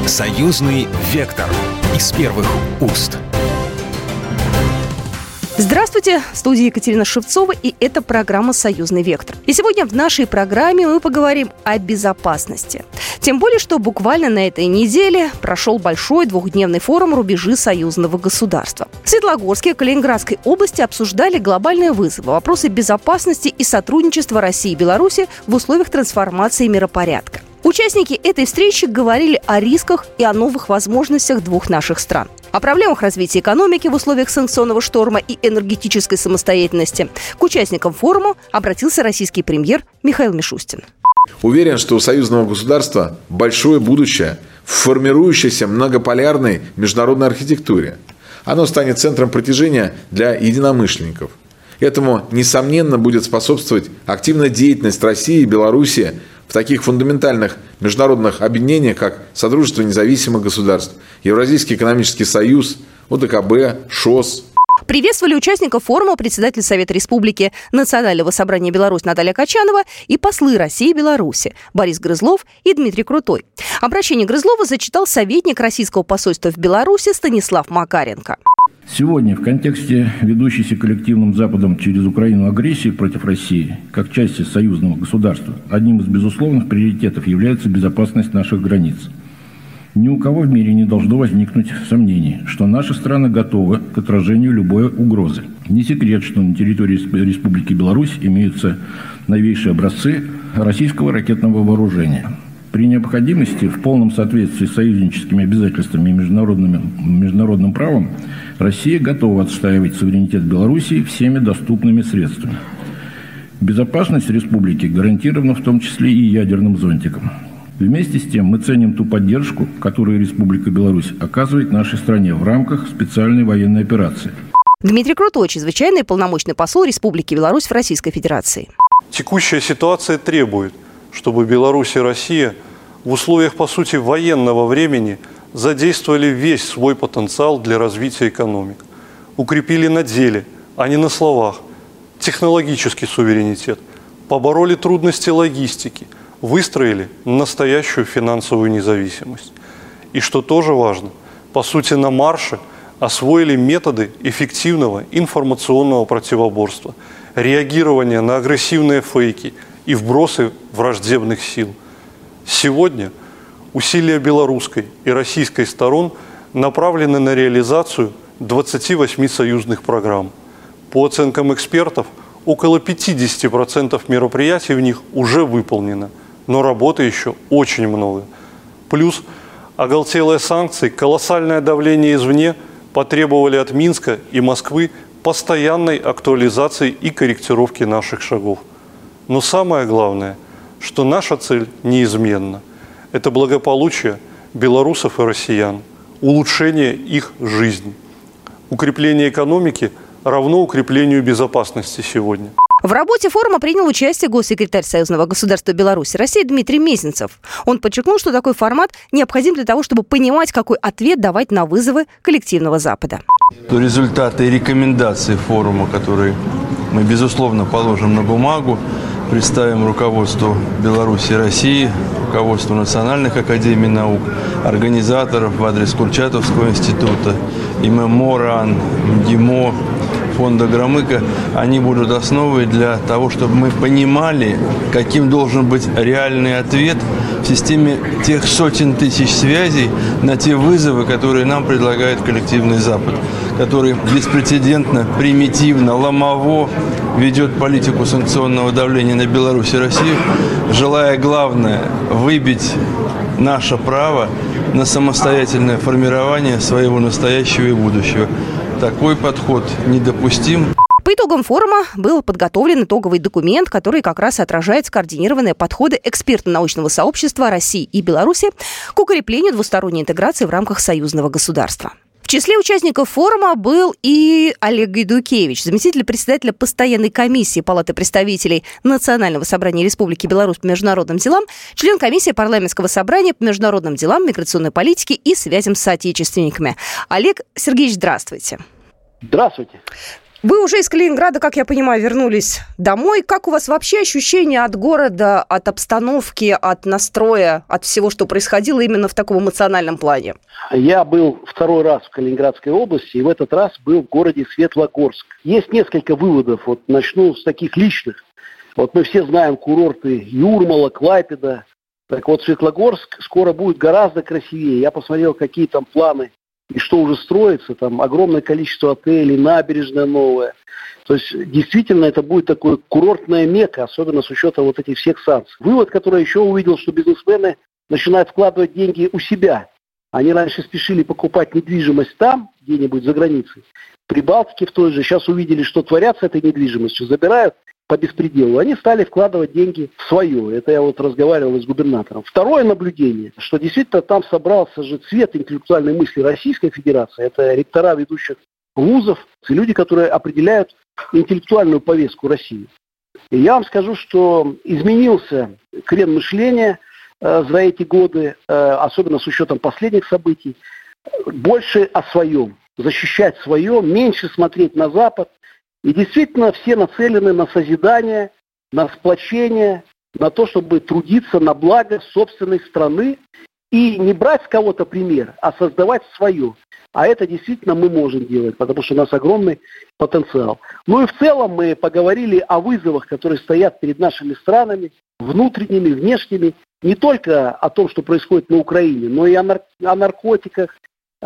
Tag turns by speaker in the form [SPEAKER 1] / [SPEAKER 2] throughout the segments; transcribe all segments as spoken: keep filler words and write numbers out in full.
[SPEAKER 1] Союзный вектор из первых уст.
[SPEAKER 2] Здравствуйте, в студии Екатерина Шевцова, и это программа «Союзный вектор». И сегодня в нашей программе мы поговорим о безопасности. Тем более, что буквально на этой неделе прошел большой двухдневный форум «Рубежи союзного государства». В Светлогорске и Калининградской области обсуждали глобальные вызовы, вопросы безопасности и сотрудничества России и Беларуси в условиях трансформации миропорядка. Участники этой встречи говорили о рисках и о новых возможностях двух наших стран. О проблемах развития экономики в условиях санкционного шторма и энергетической самостоятельности. К участникам форума обратился российский премьер Михаил Мишустин.
[SPEAKER 3] Уверен, что у союзного государства большое будущее в формирующейся многополярной международной архитектуре. Оно станет центром притяжения для единомышленников. Этому, несомненно, будет способствовать активная деятельность России и Беларуси в таких фундаментальных международных объединениях, как Содружество независимых государств, Евразийский экономический союз, ОДКБ, ШОС.
[SPEAKER 2] Приветствовали участников форума председатель Совета Республики Национального собрания Беларусь Наталья Качанова и послы России и Беларуси Борис Грызлов и Дмитрий Крутой. Обращение Грызлова зачитал советник российского посольства в Беларуси Станислав Макаренко.
[SPEAKER 4] Сегодня в контексте ведущейся коллективным Западом через Украину агрессии против России, как части союзного государства, одним из безусловных приоритетов является безопасность наших границ. Ни у кого в мире не должно возникнуть сомнений, что наша страна готова к отражению любой угрозы. Не секрет, что на территории Республики Беларусь имеются новейшие образцы российского ракетного вооружения. При необходимости, в полном соответствии с союзническими обязательствами и международным, международным правом, Россия готова отстаивать суверенитет Белоруссии всеми доступными средствами. Безопасность республики гарантирована в том числе и ядерным зонтиком. Вместе с тем мы ценим ту поддержку, которую Республика Беларусь оказывает нашей стране в рамках специальной военной операции.
[SPEAKER 2] Дмитрий Крутой, чрезвычайный и полномочный посол Республики Беларусь в Российской Федерации.
[SPEAKER 5] Текущая ситуация требует, чтобы Беларусь и Россия в условиях, по сути, военного времени задействовали весь свой потенциал для развития экономик. Укрепили на деле, а не на словах, технологический суверенитет, побороли трудности логистики, выстроили настоящую финансовую независимость. И что тоже важно, по сути, на марше освоили методы эффективного информационного противоборства, реагирования на агрессивные фейки и вбросы враждебных сил. Сегодня усилия белорусской и российской сторон направлены на реализацию двадцати восьми союзных программ. По оценкам экспертов, около пятьдесят процентов мероприятий в них уже выполнено, но работы еще очень много. Плюс оголтелые санкции, колоссальное давление извне потребовали от Минска и Москвы постоянной актуализации и корректировки наших шагов. Но самое главное, что наша цель неизменна. Это благополучие белорусов и россиян, улучшение их жизни. Укрепление экономики равно укреплению безопасности сегодня.
[SPEAKER 2] В работе форума принял участие госсекретарь Союзного государства Беларуси России Дмитрий Мезенцев. Он подчеркнул, что такой формат необходим для того, чтобы понимать, какой ответ давать на вызовы коллективного Запада.
[SPEAKER 6] Результаты и рекомендации форума, которые мы, безусловно, положим на бумагу, представим руководству Беларуси и России, руководству национальных академий наук, организаторов в адрес Курчатовского института, ИММО, РАН, МГИМО, фонда Громыка. Они будут основой для того, чтобы мы понимали, каким должен быть реальный ответ в системе тех сотен тысяч связей на те вызовы, которые нам предлагает коллективный Запад, который беспрецедентно, примитивно, ломово ведет политику санкционного давления на Беларусь и Россию, желая, главное, выбить наше право на самостоятельное формирование своего настоящего и будущего. Такой подход недопустим.
[SPEAKER 2] По итогам форума был подготовлен итоговый документ, который как раз отражает скоординированные подходы экспертно-научного сообщества России и Беларуси к укреплению двусторонней интеграции в рамках союзного государства. В числе участников форума был и Олег Гайдукевич, заместитель председателя постоянной комиссии Палаты представителей Национального собрания Республики Беларусь по международным делам, член комиссии парламентского собрания по международным делам, миграционной политике и связям с соотечественниками. Олег Сергеевич, здравствуйте.
[SPEAKER 7] Здравствуйте.
[SPEAKER 2] Вы уже из Калининграда, как я понимаю, вернулись домой. Как у вас вообще ощущения от города, от обстановки, от настроя, от всего, что происходило именно в таком эмоциональном плане?
[SPEAKER 7] Я был второй раз в Калининградской области, и в этот раз был в городе Светлогорск. Есть несколько выводов. Вот начну с таких личных. Вот мы все знаем курорты Юрмала, Клайпеда. Так вот, Светлогорск скоро будет гораздо красивее. Я посмотрел, какие там планы и что уже строится. Там огромное количество отелей, набережная новая. То есть, действительно, это будет такое курортная мекка, особенно с учетом вот этих всех санкций. Вывод, который я еще увидел, что бизнесмены начинают вкладывать деньги у себя. Они раньше спешили покупать недвижимость там, где-нибудь за границей. При Балтике в той же. Сейчас увидели, что творят с этой недвижимостью, забирают по беспределу. Они стали вкладывать деньги в свое. Это я вот разговаривал с губернатором. Второе наблюдение, что действительно там собрался же цвет интеллектуальной мысли Российской Федерации. Это ректора ведущих вузов, люди, которые определяют интеллектуальную повестку России. И я вам скажу, что изменился крен мышления э, за эти годы, э, особенно с учетом последних событий. Больше о своем, защищать свое, меньше смотреть на Запад. И действительно все нацелены на созидание, на сплочение, на то, чтобы трудиться на благо собственной страны и не брать с кого-то пример, а создавать свое. А это действительно мы можем делать, потому что у нас огромный потенциал. Ну и в целом мы поговорили о вызовах, которые стоят перед нашими странами, внутренними, внешними, не только о том, что происходит на Украине, но и о, нар- о наркотиках,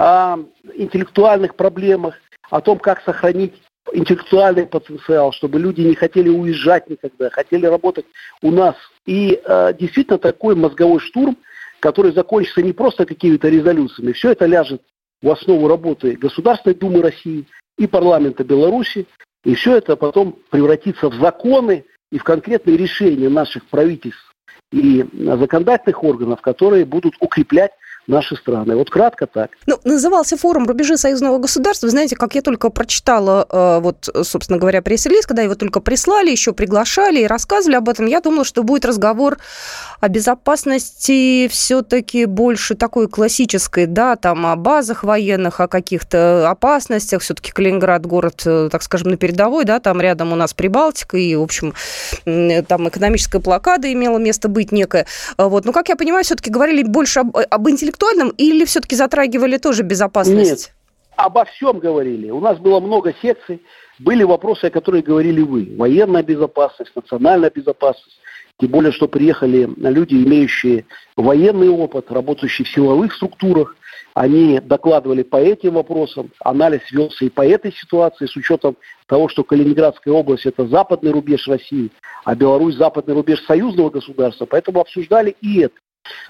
[SPEAKER 7] о интеллектуальных проблемах, о том, как сохранить интеллектуальный потенциал, чтобы люди не хотели уезжать никогда, хотели работать у нас. И э, действительно такой мозговой штурм, который закончится не просто какими-то резолюциями. Все это ляжет в основу работы Государственной Думы России и парламента Беларуси. И все это потом превратится в законы и в конкретные решения наших правительств и законодательных органов, которые будут укреплять наши страны. Вот кратко так.
[SPEAKER 2] Ну, назывался форум «Рубежи союзного государства». Вы знаете, как я только прочитала, вот, собственно говоря, пресс-релиз, когда его только прислали, еще приглашали и рассказывали об этом, я думала, что будет разговор о безопасности все-таки больше такой классической, да, там о базах военных, о каких-то опасностях. Все-таки Калининград город, так скажем, на передовой, да, там рядом у нас Прибалтика, и, в общем, там экономическая блокада имела место быть некая. Вот. Но, как я понимаю, все-таки говорили больше об, об интеллектуальном или все-таки затрагивали тоже безопасность?
[SPEAKER 7] Нет, обо всем говорили. У нас было много секций, были вопросы, о которых говорили вы. Военная безопасность, национальная безопасность. Тем более, что приехали люди, имеющие военный опыт, работающие в силовых структурах. Они докладывали по этим вопросам. Анализ велся и по этой ситуации, с учетом того, что Калининградская область – это западный рубеж России, а Беларусь – западный рубеж союзного государства. Поэтому обсуждали и это.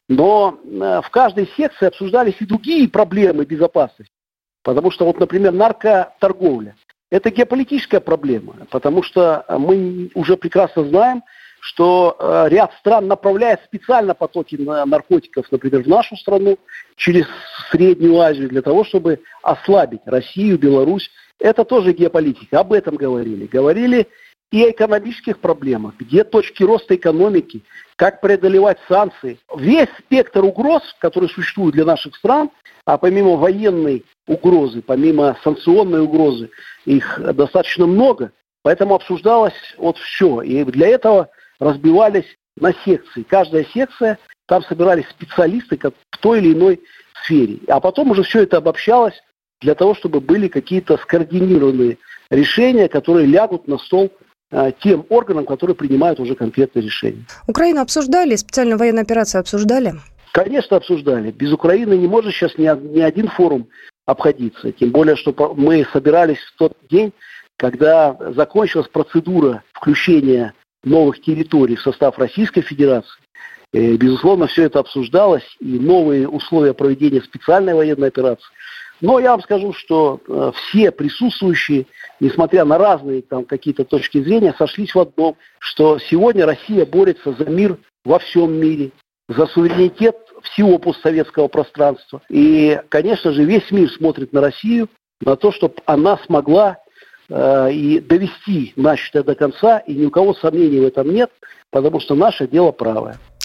[SPEAKER 7] Но в каждой секции обсуждались и другие проблемы безопасности. Потому что, вот, например, наркоторговля – это геополитическая проблема. Потому что мы уже прекрасно знаем, что ряд стран направляет специально потоки наркотиков, например, в нашу страну, через Среднюю Азию, для того, чтобы ослабить Россию, Беларусь. Это тоже геополитика. Об этом говорили. Говорили и о экономических проблемах, где точки роста экономики, как преодолевать санкции. Весь спектр угроз, которые существуют для наших стран, а помимо военной угрозы, помимо санкционной угрозы, их достаточно много, поэтому обсуждалось вот все. И для этого разбивались на секции. Каждая секция, там собирались специалисты как в той или иной сфере. А потом уже все это обобщалось для того, чтобы были какие-то скоординированные решения, которые лягут на стол тем органам, которые принимают уже конкретные решения.
[SPEAKER 2] Украину обсуждали? Специальную военную операцию обсуждали?
[SPEAKER 7] Конечно, обсуждали. Без Украины не может сейчас ни, ни один форум обходиться. Тем более, что мы собирались в тот день, когда закончилась процедура включения новых территорий в состав Российской Федерации. И, безусловно, все это обсуждалось, и новые условия проведения специальной военной операции. Но я вам скажу, что э, все присутствующие, несмотря на разные там какие-то точки зрения, сошлись в одном, что сегодня Россия борется за мир во всем мире, за суверенитет всего постсоветского пространства. И, конечно же, весь мир смотрит на Россию, на то, чтобы она смогла э, и довести начатое до конца, и ни у кого сомнений в этом нет, потому что наше дело правое.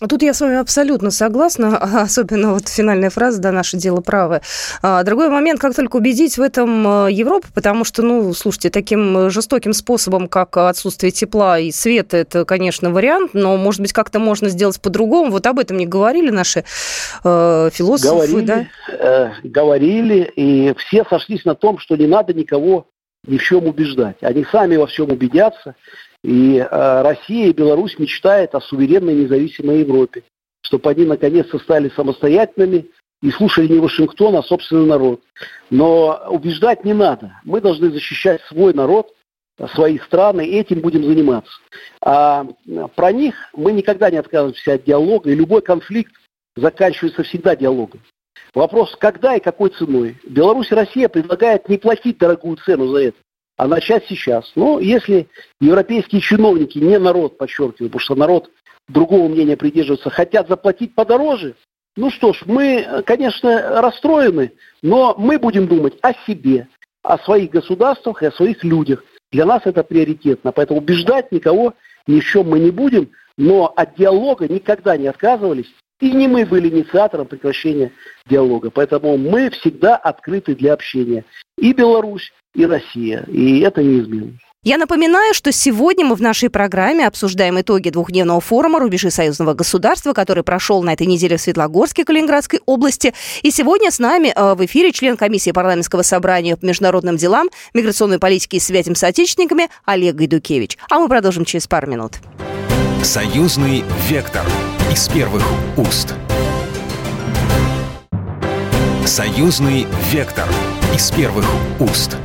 [SPEAKER 2] Тут я с вами абсолютно согласна, особенно вот финальная фраза, да, наше дело правое. Другой момент, как только убедить в этом Европу, потому что, ну, слушайте, таким жестоким способом, как отсутствие тепла и света, это, конечно, вариант, но, может быть, как-то можно сделать по-другому. Вот об этом не говорили наши э, философы,
[SPEAKER 7] говорили,
[SPEAKER 2] да?
[SPEAKER 7] Э, говорили, и все сошлись на том, что не надо никого ни в чем убеждать. Они сами во всем убедятся. И э, Россия и Беларусь мечтают о суверенной независимой Европе, чтобы они наконец-то стали самостоятельными и слушали не Вашингтон, а собственный народ. Но убеждать не надо. Мы должны защищать свой народ, свои страны, и этим будем заниматься. А про них мы никогда не отказываемся от диалога, и любой конфликт заканчивается всегда диалогом. Вопрос, когда и какой ценой. Беларусь и Россия предлагают не платить дорогую цену за это, а начать сейчас. Но если европейские чиновники, не народ, подчеркиваю, потому что народ другого мнения придерживается, хотят заплатить подороже, ну что ж, мы, конечно, расстроены, но мы будем думать о себе, о своих государствах и о своих людях. Для нас это приоритетно, поэтому убеждать никого ни в чем мы не будем, но от диалога никогда не отказывались, и не мы были инициатором прекращения диалога. Поэтому мы всегда открыты для общения. И Беларусь, и Россия. И это неизменно.
[SPEAKER 2] Я напоминаю, что сегодня мы в нашей программе обсуждаем итоги двухдневного форума «Рубежи союзного государства», который прошел на этой неделе в Светлогорске Калининградской области. И сегодня с нами в эфире член комиссии парламентского собрания по международным делам, миграционной политике и связям с отечественниками Олег Гайдукевич. А мы продолжим через пару минут.
[SPEAKER 1] Союзный вектор из первых уст. Союзный вектор из первых уст.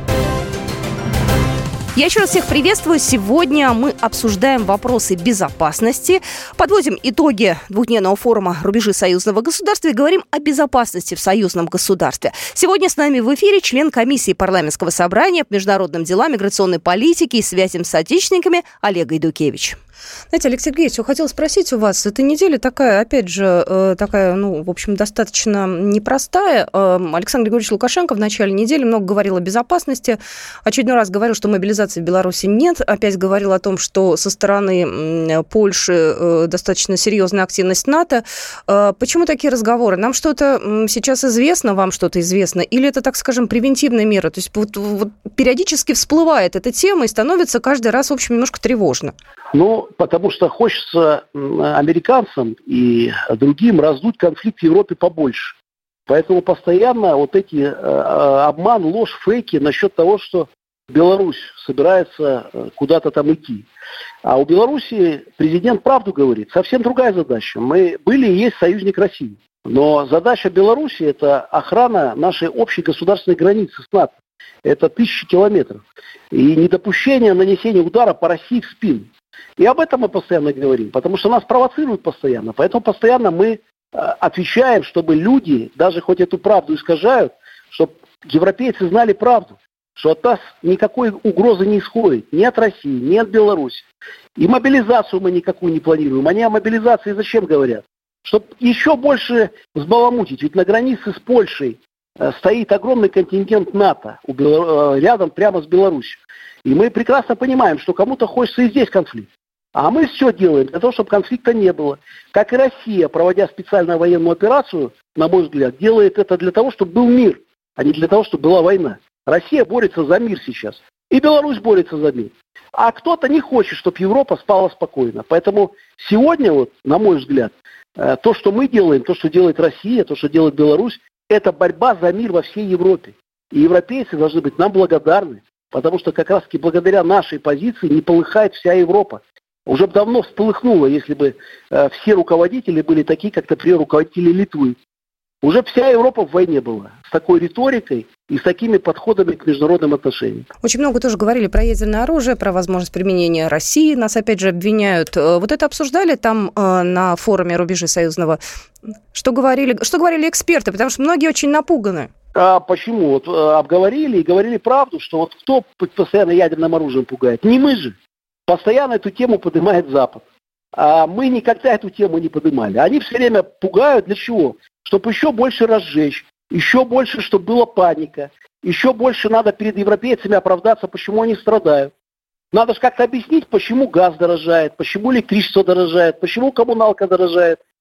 [SPEAKER 2] Я еще раз всех приветствую. Сегодня мы обсуждаем вопросы безопасности, подводим итоги двухдневного форума «Рубежи союзного государства» и говорим о безопасности в союзном государстве. Сегодня с нами в эфире член комиссии парламентского собрания по международным делам, миграционной политике и связям с отечественниками Олег Гайдукевич. Знаете, Алексей Георгиевич, хотела спросить у вас, эта неделя такая, опять же, такая, ну, в общем, достаточно непростая. Александр Григорьевич Лукашенко в начале недели много говорил о безопасности. Очередной раз говорил, что мобилизации в Беларуси нет. Опять говорил о том, что со стороны Польши достаточно серьезная активность НАТО. Почему такие разговоры? Нам что-то сейчас известно, вам что-то известно? Или это, так скажем, превентивная мера? То есть вот, вот периодически всплывает эта тема и становится каждый раз, в общем, немножко тревожно.
[SPEAKER 7] Ну, потому что хочется американцам и другим раздуть конфликт в Европе побольше. Поэтому постоянно вот эти э, обман, ложь, фейки насчет того, что Беларусь собирается куда-то там идти. А у Беларуси президент правду говорит. Совсем другая задача. Мы были и есть союзник России. Но задача Беларуси – это охрана нашей общей государственной границы с НАТО. Это тысячи километров. И недопущение нанесения удара по России в спину. И об этом мы постоянно говорим, потому что нас провоцируют постоянно. Поэтому постоянно мы э, отвечаем, чтобы люди, даже хоть эту правду искажают, чтобы европейцы знали правду, что от нас никакой угрозы не исходит, ни от России, ни от Беларуси. И мобилизацию мы никакую не планируем. Они о мобилизации зачем говорят? Чтобы еще больше взбаламутить. Ведь на границе с Польшей э, стоит огромный контингент НАТО у Бел... э, рядом прямо с Беларусью. И мы прекрасно понимаем, что кому-то хочется и здесь конфликт. А мы все делаем для того, чтобы конфликта не было. Как и Россия, проводя специальную военную операцию, на мой взгляд, делает это для того, чтобы был мир, а не для того, чтобы была война. Россия борется за мир сейчас. И Беларусь борется за мир. А кто-то не хочет, чтобы Европа спала спокойно. Поэтому сегодня, вот, на мой взгляд, то, что мы делаем, то, что делает Россия, то, что делает Беларусь, это борьба за мир во всей Европе. И европейцы должны быть нам благодарны. Потому что как раз-таки благодаря нашей позиции не полыхает вся Европа. Уже бы давно всполыхнуло, если бы э, все руководители были такие, как, например, руководители Литвы. Уже вся Европа в войне была. С такой риторикой и с такими подходами к международным отношениям.
[SPEAKER 2] Очень много тоже говорили про ядерное оружие, про возможность применения России. Нас опять же обвиняют. Вот это обсуждали там э, на форуме «Рубежи союзного». Что говорили, что говорили эксперты? Потому что многие очень напуганы.
[SPEAKER 7] А почему? Вот, обговорили и говорили правду, что вот кто постоянно ядерным оружием пугает? Не мы же. Постоянно эту тему поднимает Запад. А мы никогда эту тему не поднимали. Они все время пугают для чего? Чтобы еще больше разжечь, еще больше, чтобы была паника, еще больше надо перед европейцами оправдаться, почему они страдают. Надо же как-то объяснить, почему газ дорожает, почему электричество дорожает, почему коммуналка дорожает.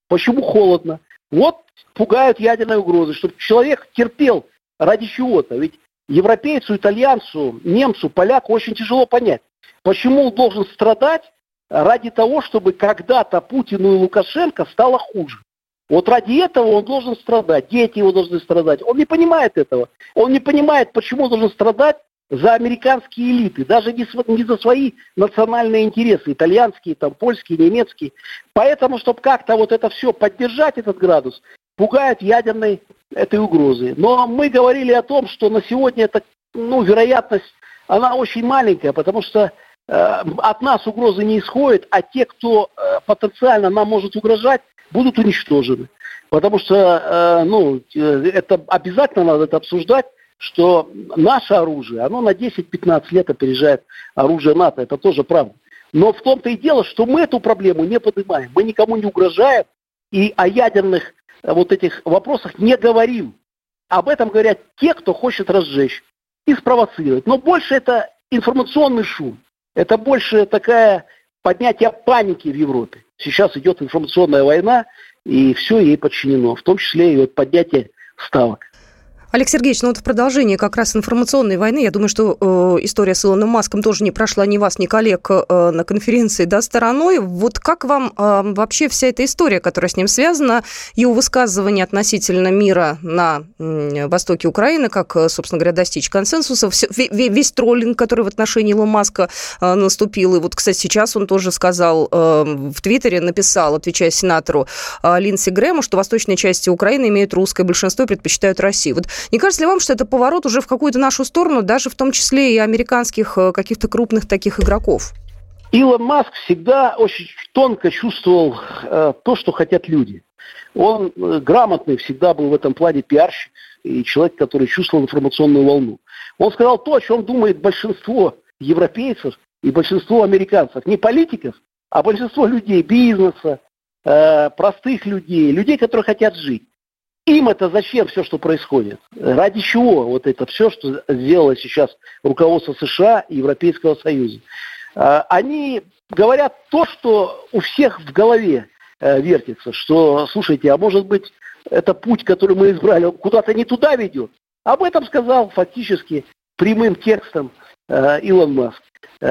[SPEAKER 7] Почему холодно? Вот пугают ядерной угрозой, чтобы человек терпел ради чего-то. Ведь европейцу, итальянцу, немцу, поляку очень тяжело понять, почему он должен страдать ради того, чтобы когда-то Путину и Лукашенко стало хуже. Вот ради этого он должен страдать, дети его должны страдать. Он не понимает этого. Он не понимает, почему он должен страдать за американские элиты, даже не, не за свои национальные интересы, итальянские, там, польские, немецкие. Поэтому, чтобы как-то вот это все поддержать, этот градус, пугают ядерной этой угрозы. Но мы говорили о том, что на сегодня эта, ну, вероятность, она очень маленькая, потому что э, от нас угрозы не исходит, а те, кто э, потенциально нам может угрожать, будут уничтожены. Потому что, э, ну, это обязательно надо это обсуждать, что наше оружие, оно на десять-пятнадцать лет опережает оружие НАТО, это тоже правда. Но в том-то и дело, что мы эту проблему не поднимаем, мы никому не угрожаем и о ядерных вот этих вопросах не говорим. Об этом говорят те, кто хочет разжечь и спровоцировать. Но больше это информационный шум, это больше такая поднятие паники в Европе. Сейчас идет информационная война, и все ей подчинено, в том числе и вот поднятие ставок.
[SPEAKER 2] Олег Сергеевич, ну вот в продолжении как раз информационной войны, я думаю, что э, история с Илоном Маском тоже не прошла ни вас, ни коллег э, на конференции, да, стороной. Вот как вам э, вообще вся эта история, которая с ним связана, его высказывание относительно мира на э, востоке Украины, как, собственно говоря, достичь консенсуса, все, весь троллинг, который в отношении Илона Маска э, наступил, и вот, кстати, сейчас он тоже сказал, э, в Твиттере написал, отвечая сенатору э, Линдси Грэму, что восточные части Украины имеют русское большинство и предпочитают Россию. Вот не кажется ли вам, что это поворот уже в какую-то нашу сторону, даже в том числе и американских каких-то крупных таких игроков?
[SPEAKER 7] Илон Маск всегда очень тонко чувствовал э, то, что хотят люди. Он э, грамотный всегда был в этом плане пиарщик и человек, который чувствовал информационную волну. Он сказал то, о чем думает большинство европейцев и большинство американцев. Не политиков, а большинство людей, бизнеса, э, простых людей, людей, которые хотят жить. Им это зачем все, что происходит? Ради чего вот это все, что сделало сейчас руководство США и Европейского Союза? Они говорят то, что у всех в голове вертится, что, слушайте, а может быть, это путь, который мы избрали, он куда-то не туда ведет? Об этом сказал фактически прямым текстом Илон Маск.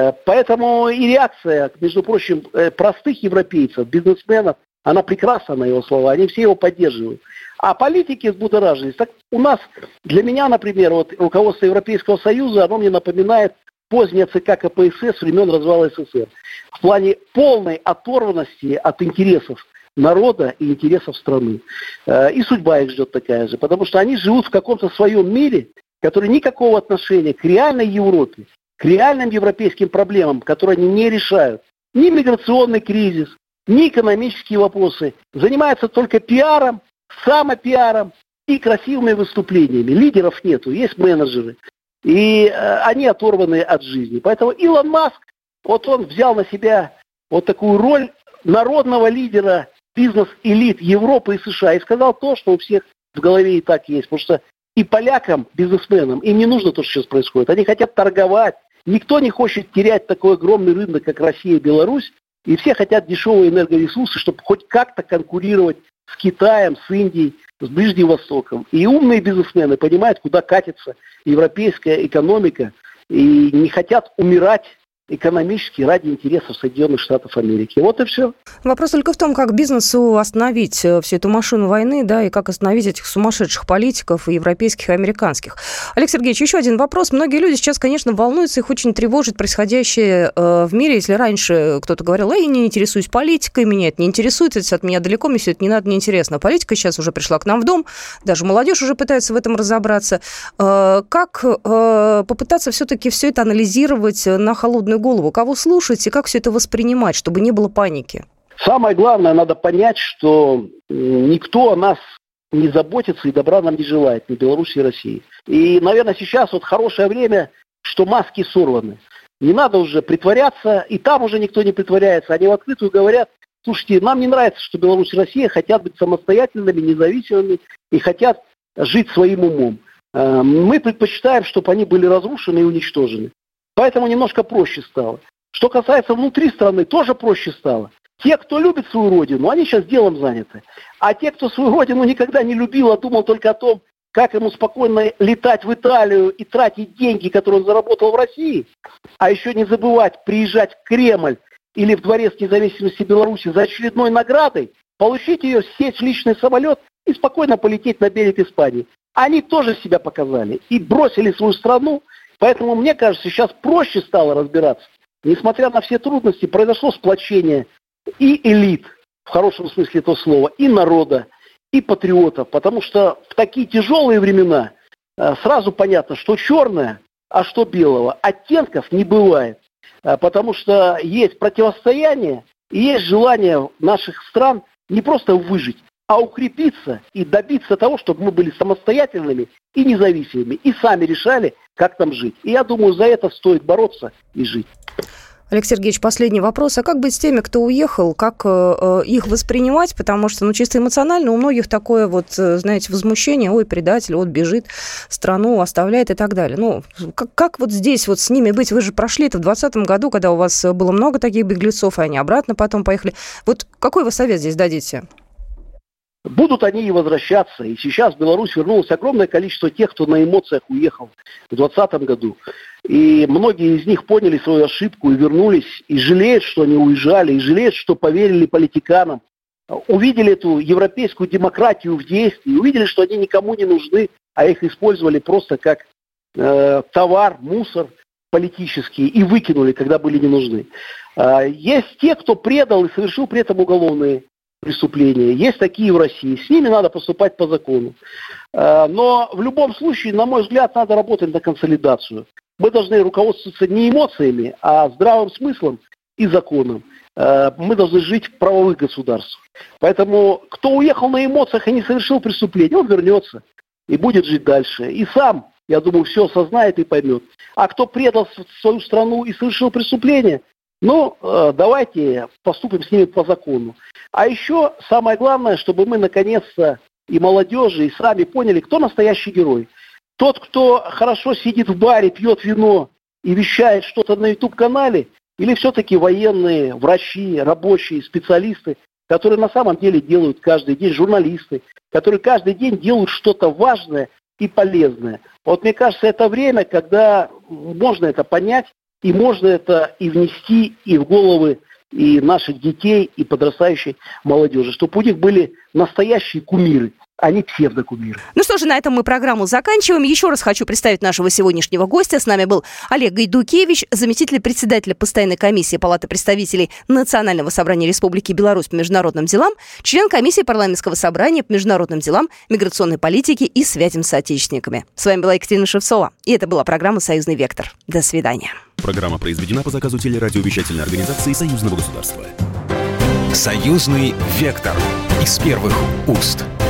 [SPEAKER 7] Поэтому и реакция, между прочим, простых европейцев, бизнесменов, она прекрасна на его слова, они все его поддерживают. А политики взбудоражились. Так у нас, для меня, например, вот руководство Европейского Союза, оно мне напоминает позднее ЦК КПСС времен развала СССР. В плане полной оторванности от интересов народа и интересов страны. И судьба их ждет такая же, потому что они живут в каком-то своем мире, который никакого отношения к реальной Европе, к реальным европейским проблемам, которые они не решают. Ни миграционный кризис, ни экономические вопросы. Занимаются только пиаром, самопиаром и красивыми выступлениями. Лидеров нету, есть менеджеры. И э, они оторваны от жизни. Поэтому Илон Маск, вот он взял на себя вот такую роль народного лидера бизнес-элит Европы и США и сказал то, что у всех в голове и так есть. Потому что и полякам, бизнесменам, им не нужно то, что сейчас происходит. Они хотят торговать. Никто не хочет терять такой огромный рынок, как Россия и Беларусь. И все хотят дешевые энергоресурсы, чтобы хоть как-то конкурировать с Китаем, с Индией, с Ближним Востоком. И умные бизнесмены понимают, куда катится европейская экономика, и не хотят умирать экономически ради интересов Соединенных Штатов Америки. Вот и все.
[SPEAKER 2] Вопрос только в том, как бизнесу остановить всю эту машину войны, да, и как остановить этих сумасшедших политиков, и европейских, и американских. Олег Сергеевич, еще один вопрос. Многие люди сейчас, конечно, волнуются, их очень тревожит происходящее э, в мире. Если раньше кто-то говорил, я не интересуюсь политикой, меня это не интересует, это от меня далеко, мне все это не надо, не интересно. Политика сейчас уже пришла к нам в дом, даже молодежь уже пытается в этом разобраться. Э, как э, попытаться все-таки все это анализировать на холодную голову, кого слушать и как все это воспринимать, чтобы не было паники?
[SPEAKER 7] Самое главное, надо понять, что никто о нас не заботится и добра нам не желает, ни Беларуси, ни России. И, наверное, сейчас вот хорошее время, что маски сорваны. Не надо уже притворяться, и там уже никто не притворяется. Они в открытую говорят, слушайте, нам не нравится, что Беларусь и Россия хотят быть самостоятельными, независимыми и хотят жить своим умом. Мы предпочитаем, чтобы они были разрушены и уничтожены. Поэтому немножко проще стало. Что касается внутри страны, тоже проще стало. Те, кто любит свою родину, они сейчас делом заняты. А те, кто свою родину никогда не любил, а думал только о том, как ему спокойно летать в Италию и тратить деньги, которые он заработал в России, а еще не забывать приезжать в Кремль или в Дворец независимости Беларуси за очередной наградой, получить ее, сесть в личный самолет и спокойно полететь на берег Испании. Они тоже себя показали и бросили свою страну, поэтому, мне кажется, сейчас проще стало разбираться. Несмотря на все трудности, произошло сплочение и элит, в хорошем смысле этого слова, и народа, и патриотов, потому что в такие тяжелые времена э, сразу понятно, что черное, а что белого. Оттенков не бывает, э, потому что есть противостояние и есть желание наших стран не просто выжить, а укрепиться и добиться того, чтобы мы были самостоятельными и независимыми, и сами решали, как там жить. И я думаю, за это стоит бороться и жить.
[SPEAKER 2] Олег Сергеевич, последний вопрос. А как быть с теми, кто уехал? Как э, их воспринимать? Потому что, ну, чисто эмоционально у многих такое вот, знаете, возмущение. Ой, предатель, вот бежит, страну оставляет и так далее. Ну, как, как вот здесь вот с ними быть? Вы же прошли это в двадцатом году, когда у вас было много таких беглецов, и они обратно потом поехали. Вот какой вы совет здесь дадите?
[SPEAKER 7] Будут они и возвращаться. И сейчас в Беларусь вернулось огромное количество тех, кто на эмоциях уехал в двадцатом году. И многие из них поняли свою ошибку и вернулись, и жалеют, что они уезжали, и жалеют, что поверили политиканам. Увидели эту европейскую демократию в действии, увидели, что они никому не нужны, а их использовали просто как э, товар, мусор политический, и выкинули, когда были не нужны. Э, есть те, кто предал и совершил при этом уголовные преступления. Есть такие в России. С ними надо поступать по закону. Э, но в любом случае, на мой взгляд, надо работать на консолидацию. Мы должны руководствоваться не эмоциями, а здравым смыслом и законом. Мы должны жить в правовых государствах. Поэтому кто уехал на эмоциях и не совершил преступление, он вернется и будет жить дальше. И сам, я думаю, все осознает и поймет. А кто предал свою страну и совершил преступление, ну, давайте поступим с ними по закону. А еще самое главное, чтобы мы наконец-то и молодежи, и сами поняли, кто настоящий герой. Тот, кто хорошо сидит в баре, пьет вино и вещает что-то на ютуб-канале, или все-таки военные, врачи, рабочие, специалисты, которые на самом деле делают каждый день, журналисты, которые каждый день делают что-то важное и полезное. Вот мне кажется, это время, когда можно это понять, и можно это и внести и в головы и наших детей, и подрастающей молодежи, чтобы у них были настоящие кумиры, а не псевдокумиры.
[SPEAKER 2] Ну что же, на этом мы программу заканчиваем. Еще раз хочу представить нашего сегодняшнего гостя. С нами был Олег Гайдукевич, заместитель председателя Постоянной комиссии Палаты представителей Национального собрания Республики Беларусь по международным делам, член комиссии парламентского собрания по международным делам, миграционной политике и связям с соотечественниками. С вами была Екатерина Шевцова, и это была программа «Союзный вектор». До свидания.
[SPEAKER 1] Программа произведена по заказу телерадиовещательной организации Союзного государства. «Союзный вектор» из первых уст.